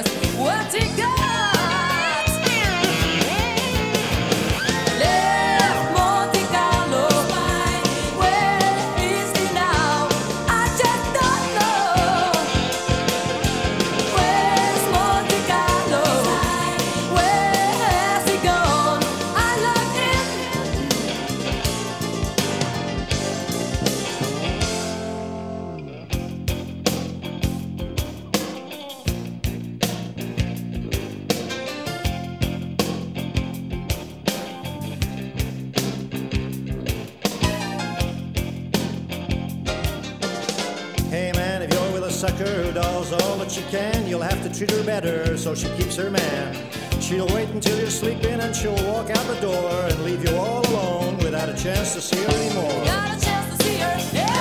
just what he got. Left Monte Carlo, where is he now? I just don't know. Where's Monte Carlo? Where has he gone? I love him. Hey man, if you're with a sucker who does all that she can, you'll have to treat her better so she keeps her man. She'll wait until you're sleeping and she'll walk out the door and leave you all alone without a chance to see her anymore. Got a chance to see her.